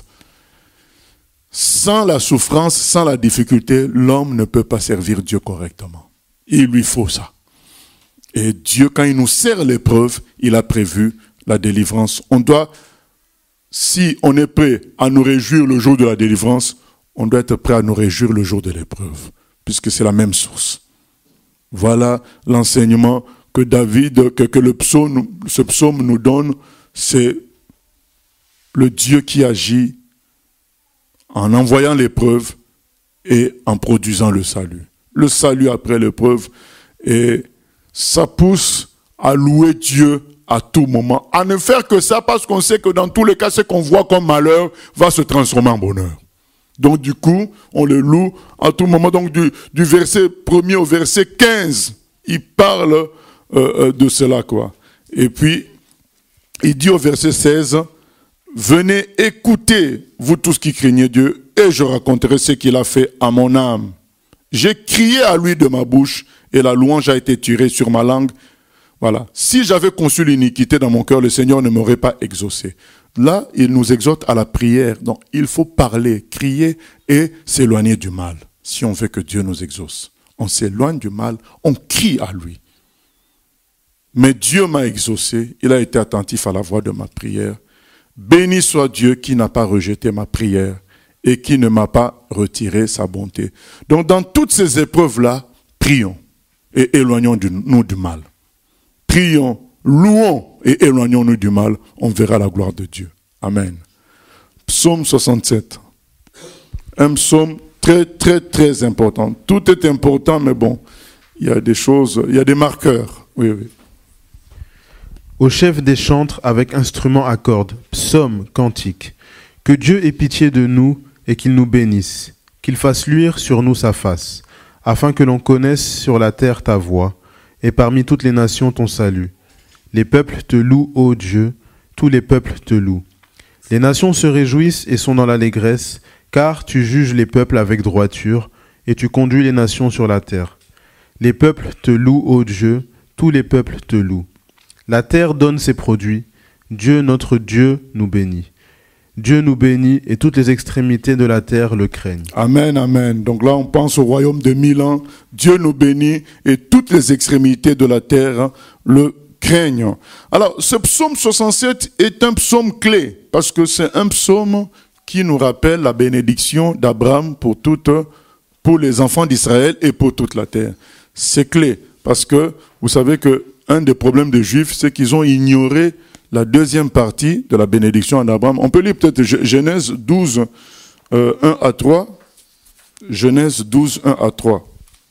Sans la souffrance, sans la difficulté, l'homme ne peut pas servir Dieu correctement. Il lui faut ça. Et Dieu, quand il nous sert l'épreuve, il a prévu la délivrance. On doit, si on est prêt à nous réjouir le jour de la délivrance, on doit être prêt à nous réjouir le jour de l'épreuve, puisque c'est la même source. Voilà l'enseignement que David, que ce psaume nous donne, c'est le Dieu qui agit en envoyant l'épreuve et en produisant le salut. Le salut après l'épreuve, et ça pousse à louer Dieu à tout moment, à ne faire que ça parce qu'on sait que dans tous les cas, ce qu'on voit comme malheur va se transformer en bonheur. Donc du coup, on le loue à tout moment. Donc du verset 1er au verset 15, il parle de cela, quoi. Et puis, il dit au verset 16, « Venez écouter, vous tous qui craignez Dieu, et je raconterai ce qu'il a fait à mon âme. J'ai crié à lui de ma bouche, et la louange a été tirée sur ma langue. Voilà. Si j'avais conçu l'iniquité dans mon cœur, le Seigneur ne m'aurait pas exaucé. » Là, il nous exhorte à la prière. Donc, il faut parler, crier et s'éloigner du mal. Si on veut que Dieu nous exauce, on s'éloigne du mal, on crie à lui. Mais Dieu m'a exaucé, il a été attentif à la voix de ma prière. Béni soit Dieu qui n'a pas rejeté ma prière et qui ne m'a pas retiré sa bonté. Donc, dans toutes ces épreuves-là, prions et éloignons-nous du mal. Prions, louons et éloignons-nous du mal. On verra la gloire de Dieu. Amen. Psaume 67. Un psaume Très, très, très important. Tout est important, mais bon, il y a des choses, il y a des marqueurs. Oui, oui. Au chef des chantres avec instruments à cordes, psaumes, cantiques. Que Dieu ait pitié de nous et qu'il nous bénisse, qu'il fasse luire sur nous sa face, afin que l'on connaisse sur la terre ta voix, et parmi toutes les nations ton salut. Les peuples te louent, ô Dieu, tous les peuples te louent. Les nations se réjouissent et sont dans l'allégresse, car tu juges les peuples avec droiture, et tu conduis les nations sur la terre. Les peuples te louent, ô Dieu, tous les peuples te louent. La terre donne ses produits. Dieu, notre Dieu, nous bénit. Dieu nous bénit et toutes les extrémités de la terre le craignent. Amen, amen. Donc là, on pense au royaume de 1000 ans. Dieu nous bénit et toutes les extrémités de la terre le craignent. Alors, ce psaume 67 est un psaume clé parce que c'est un psaume qui nous rappelle la bénédiction d'Abraham pour les enfants d'Israël et pour toute la terre. C'est clé parce que vous savez que un des problèmes des Juifs, c'est qu'ils ont ignoré la deuxième partie de la bénédiction d'Abraham. On peut lire peut-être Genèse 12, 1 à 3. Genèse 12, 1 à 3.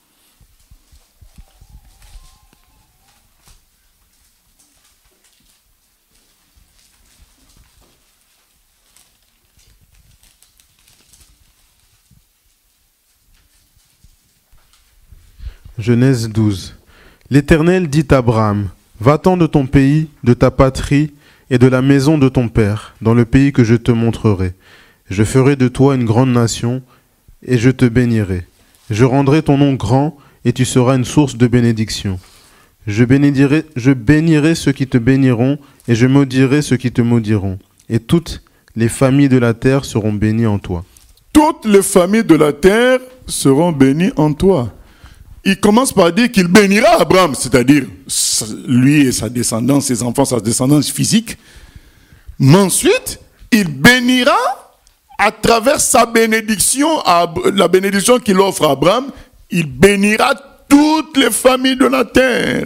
Genèse 12. L'Éternel dit à Abraham, « Va-t'en de ton pays, de ta patrie et de la maison de ton père, dans le pays que je te montrerai. Je ferai de toi une grande nation, et je te bénirai. Je rendrai ton nom grand, et tu seras une source de bénédiction. Je bénirai ceux qui te béniront, et je maudirai ceux qui te maudiront. Et toutes les familles de la terre seront bénies en toi. » Toutes les familles de la terre seront bénies en toi. Il commence par dire qu'il bénira Abraham, c'est-à-dire lui et sa descendance, ses enfants, sa descendance physique. Mais ensuite, il bénira à travers sa bénédiction, la bénédiction qu'il offre à Abraham, il bénira toutes les familles de la terre.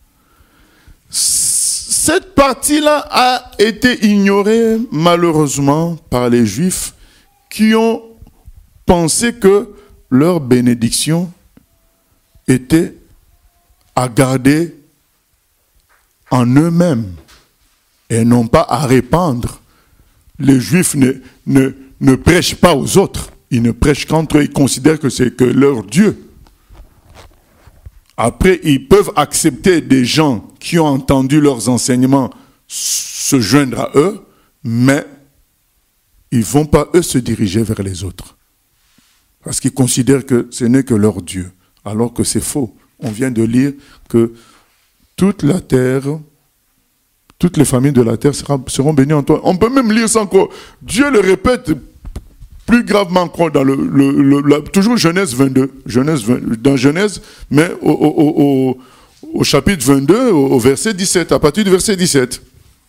Cette partie-là a été ignorée malheureusement par les Juifs qui ont pensé que leur bénédiction était à garder en eux-mêmes et non pas à répandre. Les Juifs ne prêchent pas aux autres, ils ne prêchent qu'entre eux, ils considèrent que c'est que leur Dieu. Après, ils peuvent accepter des gens qui ont entendu leurs enseignements se joindre à eux, mais ils ne vont pas, eux, se diriger vers les autres. Parce qu'ils considèrent que ce n'est que leur Dieu. Alors que c'est faux. On vient de lire que toute la terre, toutes les familles de la terre seront bénies en toi. On peut même lire ça encore. Dieu le répète plus gravement encore dans toujours Genèse 22. Dans Genèse, mais au chapitre 22, au verset 17, à partir du verset 17.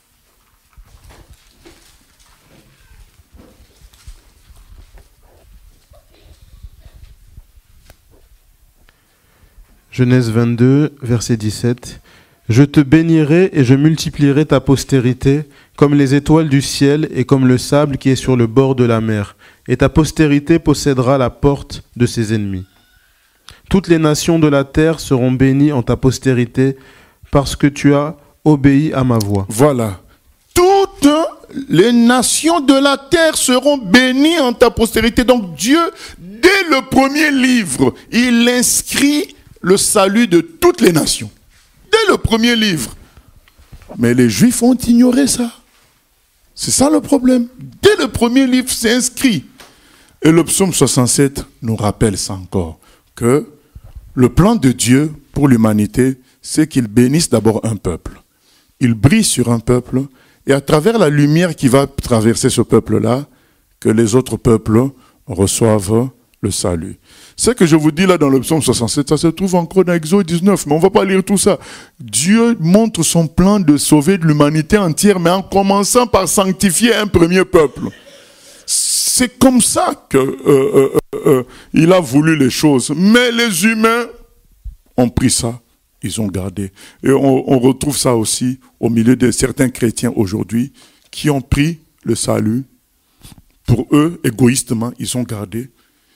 Genèse 22, verset 17. « Je te bénirai et je multiplierai ta postérité comme les étoiles du ciel et comme le sable qui est sur le bord de la mer. Et ta postérité possédera la porte de ses ennemis. Toutes les nations de la terre seront bénies en ta postérité parce que tu as obéi à ma voix. » Voilà. Toutes les nations de la terre seront bénies en ta postérité. Donc Dieu, dès le premier livre, il inscrit le salut de toutes les nations. Dès le premier livre. Mais les Juifs ont ignoré ça. C'est ça le problème. Dès le premier livre, c'est inscrit. Et le psaume 67 nous rappelle ça encore. Que le plan de Dieu pour l'humanité, c'est qu'il bénisse d'abord un peuple. Il brille sur un peuple. Et à travers la lumière qui va traverser ce peuple-là, que les autres peuples reçoivent le salut. Ce que je vous dis là dans le psaume 67, ça se trouve encore dans Exode 19, mais on ne va pas lire tout ça. Dieu montre son plan de sauver l'humanité entière, mais en commençant par sanctifier un premier peuple. C'est comme ça qu'il a voulu les choses. Mais les humains ont pris ça, ils ont gardé. Et on retrouve ça aussi au milieu de certains chrétiens aujourd'hui qui ont pris le salut. Pour eux, égoïstement, ils ont gardé.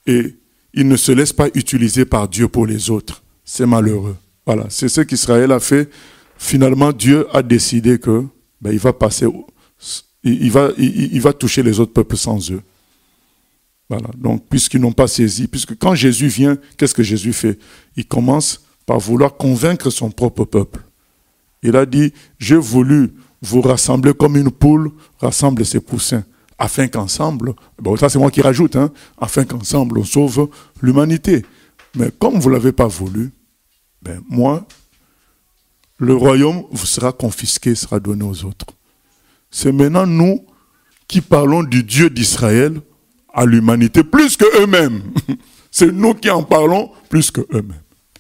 et ils ne se laissent pas utiliser par Dieu pour les autres. C'est malheureux. Voilà, c'est ce qu'Israël a fait. Finalement, Dieu a décidé que il va passer, il va toucher les autres peuples sans eux. Voilà. Donc, puisqu'ils n'ont pas saisi, puisque quand Jésus vient, qu'est-ce que Jésus fait? Il commence par vouloir convaincre son propre peuple. Il a dit, j'ai voulu vous rassembler comme une poule rassemble ses poussins, afin qu'ensemble, ça c'est moi qui rajoute, afin qu'ensemble on sauve l'humanité. Mais comme vous ne l'avez pas voulu, moi, le royaume vous sera confisqué, sera donné aux autres. C'est maintenant nous qui parlons du Dieu d'Israël à l'humanité plus que eux-mêmes. C'est nous qui en parlons plus que eux-mêmes.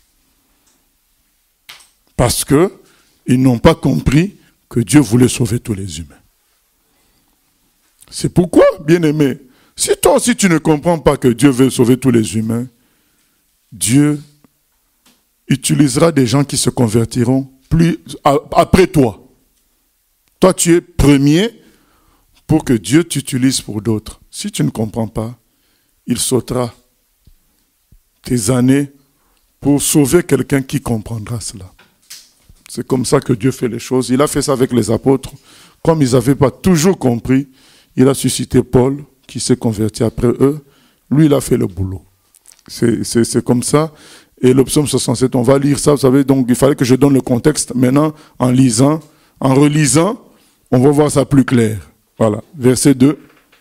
Parce que ils n'ont pas compris que Dieu voulait sauver tous les humains. C'est pourquoi, bien-aimé, si toi aussi tu ne comprends pas que Dieu veut sauver tous les humains, Dieu utilisera des gens qui se convertiront après toi. Toi, tu es premier pour que Dieu t'utilise pour d'autres. Si tu ne comprends pas, il sautera tes années pour sauver quelqu'un qui comprendra cela. C'est comme ça que Dieu fait les choses. Il a fait ça avec les apôtres. Comme ils n'avaient pas toujours compris, il a suscité Paul, qui s'est converti après eux. Lui, il a fait le boulot. C'est comme ça. Et le psaume 67, on va lire ça, vous savez, donc il fallait que je donne le contexte. Maintenant, en relisant, on va voir ça plus clair. Voilà, verset 2.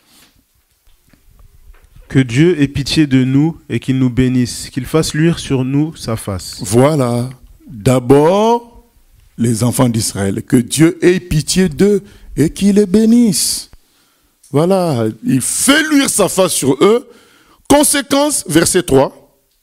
Que Dieu ait pitié de nous et qu'il nous bénisse, qu'il fasse luire sur nous sa face. Voilà. D'abord, les enfants d'Israël, que Dieu ait pitié d'eux et qu'il les bénisse. Voilà, il fait luire sa face sur eux. Conséquence, verset 3.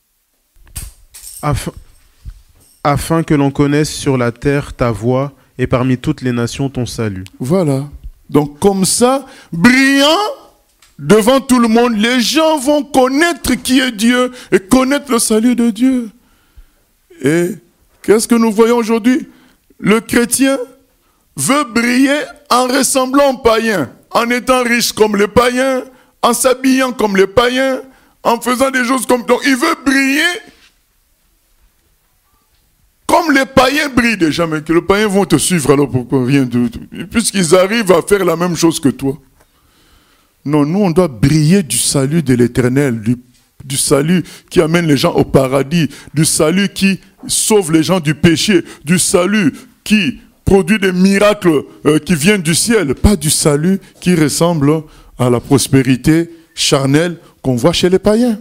Afin que l'on connaisse sur la terre ta voie et parmi toutes les nations ton salut. Voilà. Donc comme ça, brillant devant tout le monde, les gens vont connaître qui est Dieu et connaître le salut de Dieu. Et qu'est-ce que nous voyons aujourd'hui? Le chrétien veut briller en ressemblant aux païens, en étant riche comme les païens, en s'habillant comme les païens, en faisant des choses comme... Donc il veut briller comme les païens brillent déjà, mais que les païens vont te suivre alors pourquoi rien de tout. Puisqu'ils arrivent à faire la même chose que toi. Non, nous on doit briller du salut de l'Éternel, du salut qui amène les gens au paradis, du salut qui sauve les gens du péché, du salut qui produit des miracles qui viennent du ciel, pas du salut qui ressemble à la prospérité charnelle qu'on voit chez les païens.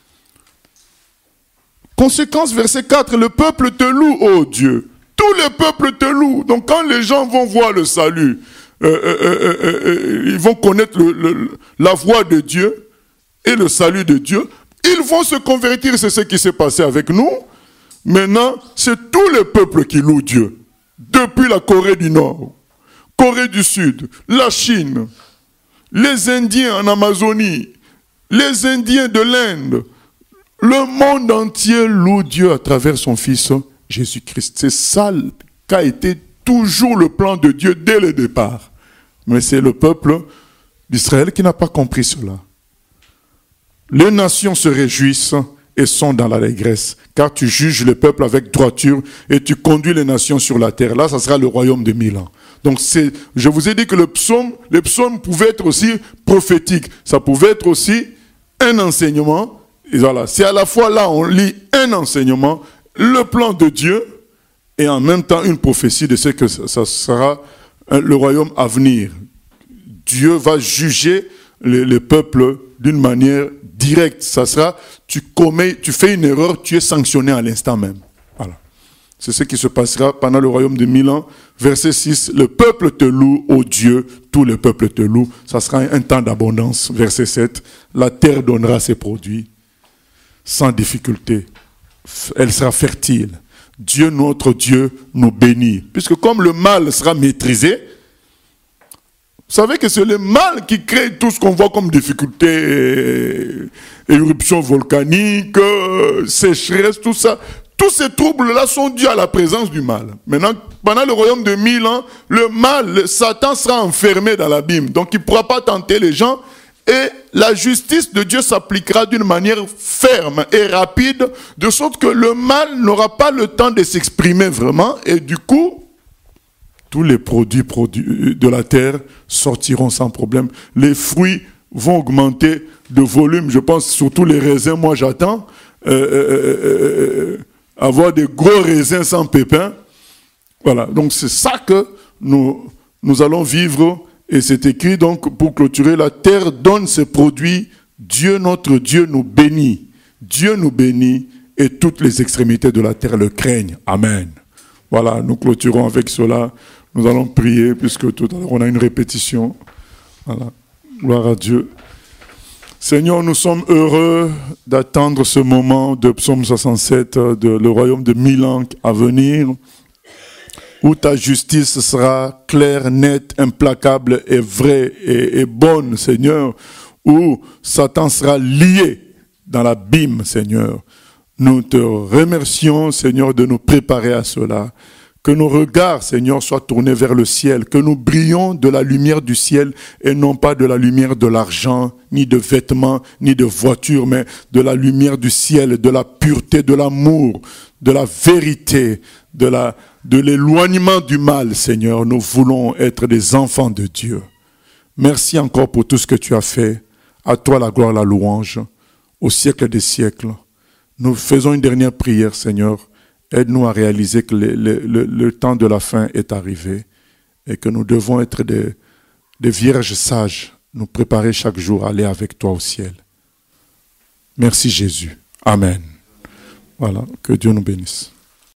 Conséquence, verset 4, le peuple te loue, ô Dieu. Tout le peuple te loue. Donc quand les gens vont voir le salut, ils vont connaître la voix de Dieu et le salut de Dieu, ils vont se convertir. C'est ce qui s'est passé avec nous. Maintenant, c'est tout le peuple qui loue Dieu. Depuis la Corée du Nord, Corée du Sud, la Chine, les Indiens en Amazonie, les Indiens de l'Inde, le monde entier loue Dieu à travers son Fils Jésus-Christ. C'est ça qu'a été toujours le plan de Dieu dès le départ. Mais c'est le peuple d'Israël qui n'a pas compris cela. Les nations se réjouissent et sont dans l'allégresse, car tu juges le peuple avec droiture et tu conduis les nations sur la terre. Là, ça sera le royaume de 1000 ans. Donc, je vous ai dit que les psaumes pouvaient être aussi prophétiques. Ça pouvait être aussi un enseignement. Et voilà, c'est à la fois là, on lit un enseignement, le plan de Dieu, et en même temps une prophétie de ce que ça sera le royaume à venir. Dieu va juger les peuples d'une manière directe. Ça sera, tu fais une erreur, tu es sanctionné à l'instant même. Voilà. C'est ce qui se passera pendant le royaume de 1000 ans. Verset 6, le peuple te loue, ô Dieu, tout le peuple te loue. Ça sera un temps d'abondance. Verset 7, la terre donnera ses produits sans difficulté. Elle sera fertile. Dieu, notre Dieu, nous bénit. Puisque comme le mal sera maîtrisé, vous savez que c'est le mal qui crée tout ce qu'on voit comme difficulté, éruption volcanique, sécheresse, tout ça. Tous ces troubles-là sont dus à la présence du mal. Maintenant, pendant le royaume de 1000 ans, le mal, Satan sera enfermé dans l'abîme. Donc il ne pourra pas tenter les gens. et la justice de Dieu s'appliquera d'une manière ferme et rapide, de sorte que le mal n'aura pas le temps de s'exprimer vraiment, et du coup, tous les produits de la terre sortiront sans problème. Les fruits vont augmenter de volume. Je pense surtout les raisins. Moi, j'attends avoir des gros raisins sans pépins. Voilà. Donc, c'est ça que nous allons vivre. Et c'est écrit, donc, pour clôturer, la terre donne ses produits. Dieu, notre Dieu, nous bénit. Dieu nous bénit et toutes les extrémités de la terre le craignent. Amen. Voilà, nous clôturons avec cela. Nous allons prier, puisque tout à l'heure, on a une répétition. Voilà. Gloire à Dieu. Seigneur, nous sommes heureux d'attendre ce moment de Psaume 67, le royaume de 1000 ans à venir, où ta justice sera claire, nette, implacable et vraie et bonne, Seigneur, où Satan sera lié dans l'abîme, Seigneur. Nous te remercions, Seigneur, de nous préparer à cela. Que nos regards, Seigneur, soient tournés vers le ciel, que nous brillons de la lumière du ciel et non pas de la lumière de l'argent, ni de vêtements, ni de voitures, mais de la lumière du ciel, de la pureté, de l'amour, de la vérité, de l'éloignement du mal, Seigneur. Nous voulons être des enfants de Dieu. Merci encore pour tout ce que tu as fait. À toi la gloire, la louange, au siècle des siècles. Nous faisons une dernière prière, Seigneur. Aide-nous à réaliser que le temps de la fin est arrivé et que nous devons être des vierges sages, nous préparer chaque jour à aller avec toi au ciel. Merci Jésus. Amen. Voilà, que Dieu nous bénisse.